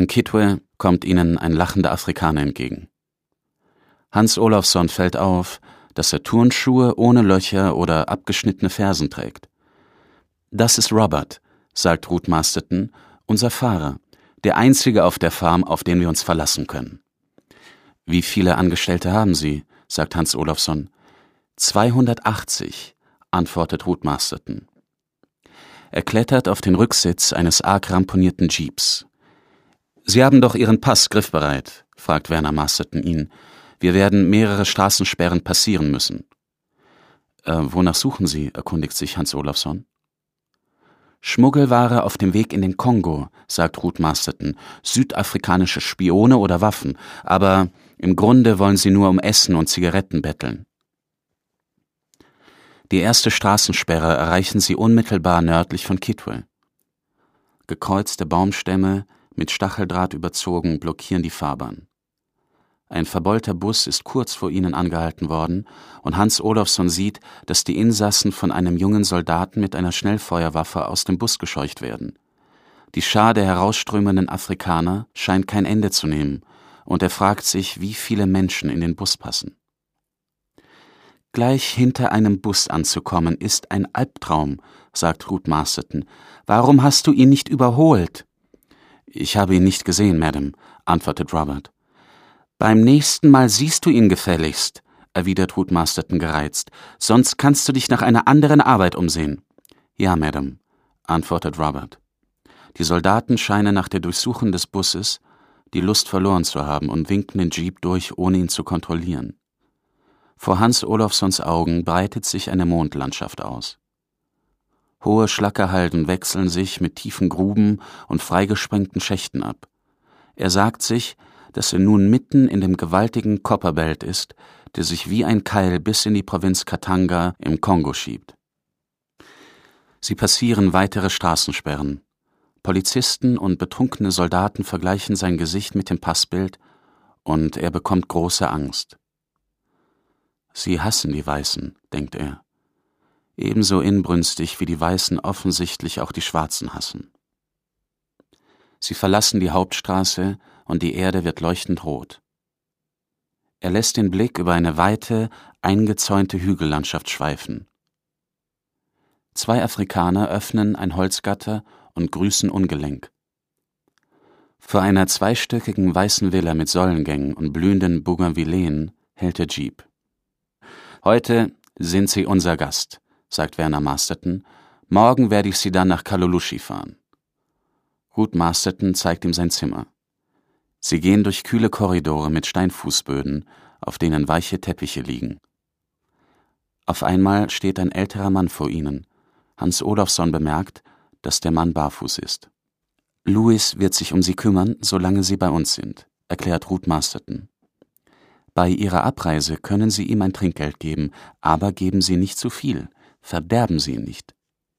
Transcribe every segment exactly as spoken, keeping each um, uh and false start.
In Kitwe kommt ihnen ein lachender Afrikaner entgegen. Hans Olafsson fällt auf, dass er Turnschuhe ohne Löcher oder abgeschnittene Fersen trägt. »Das ist Robert«, sagt Ruth Masterton, »unser Fahrer, der einzige auf der Farm, auf den wir uns verlassen können.« »Wie viele Angestellte haben Sie?« sagt Hans Olafsson. »zweihundertachtzig«, antwortet Ruth Masterton. Er klettert auf den Rücksitz eines arg ramponierten Jeeps. »Sie haben doch Ihren Pass griffbereit?« fragt Werner Masterton ihn. »Wir werden mehrere Straßensperren passieren müssen.« äh, »Wonach suchen Sie?« erkundigt sich Hans Olafsson. »Schmuggelware auf dem Weg in den Kongo«, sagt Ruth Masterton. »Südafrikanische Spione oder Waffen, aber im Grunde wollen sie nur um Essen und Zigaretten betteln.« Die erste Straßensperre erreichen sie unmittelbar nördlich von Kitwe. Gekreuzte Baumstämme, mit Stacheldraht überzogen, blockieren die Fahrbahn. Ein verbeulter Bus ist kurz vor ihnen angehalten worden, und Hans Olafsson sieht, dass die Insassen von einem jungen Soldaten mit einer Schnellfeuerwaffe aus dem Bus gescheucht werden. Die Schar der herausströmenden Afrikaner scheint kein Ende zu nehmen, und er fragt sich, wie viele Menschen in den Bus passen. »Gleich hinter einem Bus anzukommen, ist ein Albtraum«, sagt Ruth Masterton. »Warum hast du ihn nicht überholt?« »Ich habe ihn nicht gesehen, Madame«, antwortet Robert. »Beim nächsten Mal siehst du ihn gefälligst«, erwidert Ruth Masterton gereizt, »sonst kannst du dich nach einer anderen Arbeit umsehen.« »Ja, Madame«, antwortet Robert. Die Soldaten scheinen nach der Durchsuchung des Busses die Lust verloren zu haben und winken den Jeep durch, ohne ihn zu kontrollieren. Vor Hans Olafssons Augen breitet sich eine Mondlandschaft aus. Hohe Schlackerhalden wechseln sich mit tiefen Gruben und freigesprengten Schächten ab. Er sagt sich, dass er nun mitten in dem gewaltigen Copperbelt ist, der sich wie ein Keil bis in die Provinz Katanga im Kongo schiebt. Sie passieren weitere Straßensperren. Polizisten und betrunkene Soldaten vergleichen sein Gesicht mit dem Passbild, und er bekommt große Angst. Sie hassen die Weißen, denkt er. Ebenso inbrünstig wie die Weißen offensichtlich auch die Schwarzen hassen. Sie verlassen die Hauptstraße und die Erde wird leuchtend rot. Er lässt den Blick über eine weite, eingezäunte Hügellandschaft schweifen. Zwei Afrikaner öffnen ein Holzgatter und grüßen ungelenk. Vor einer zweistöckigen weißen Villa mit Säulengängen und blühenden Bougainvilleen hält der Jeep. »Heute sind Sie unser Gast«, sagt Werner Masterton. »Morgen werde ich Sie dann nach Kalulushi fahren.« Ruth Masterton zeigt ihm sein Zimmer. Sie gehen durch kühle Korridore mit Steinfußböden, auf denen weiche Teppiche liegen. Auf einmal steht ein älterer Mann vor ihnen. Hans Olafsson bemerkt, dass der Mann barfuß ist. »Louis wird sich um Sie kümmern, solange Sie bei uns sind«, erklärt Ruth Masterton. »Bei Ihrer Abreise können Sie ihm ein Trinkgeld geben, aber geben Sie nicht zu viel, verderben Sie ihn nicht.«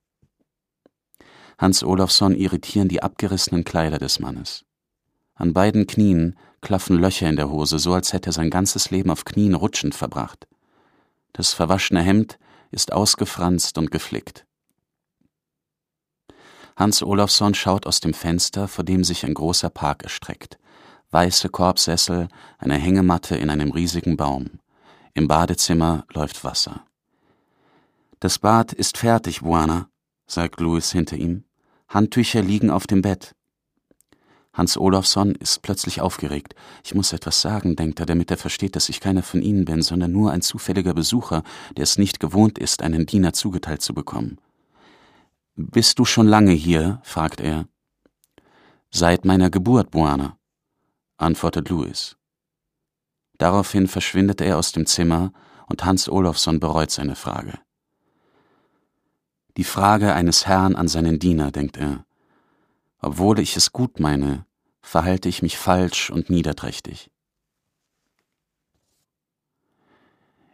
Hans Olafsson irritieren die abgerissenen Kleider des Mannes. An beiden Knien klaffen Löcher in der Hose, so als hätte er sein ganzes Leben auf Knien rutschend verbracht. Das verwaschene Hemd ist ausgefranst und geflickt. Hans Olafsson schaut aus dem Fenster, vor dem sich ein großer Park erstreckt. Weiße Korbsessel, eine Hängematte in einem riesigen Baum. Im Badezimmer läuft Wasser. »Das Bad ist fertig, Bwana«, sagt Louis hinter ihm. »Handtücher liegen auf dem Bett.« Hans Olafsson ist plötzlich aufgeregt. »Ich muss etwas sagen«, denkt er, damit er versteht, dass ich keiner von Ihnen bin, sondern nur ein zufälliger Besucher, der es nicht gewohnt ist, einen Diener zugeteilt zu bekommen. »Bist du schon lange hier?« fragt er. »Seit meiner Geburt, Bwana«, antwortet Louis. Daraufhin verschwindet er aus dem Zimmer und Hans Olafsson bereut seine Frage. Die Frage eines Herrn an seinen Diener, denkt er. Obwohl ich es gut meine, verhalte ich mich falsch und niederträchtig.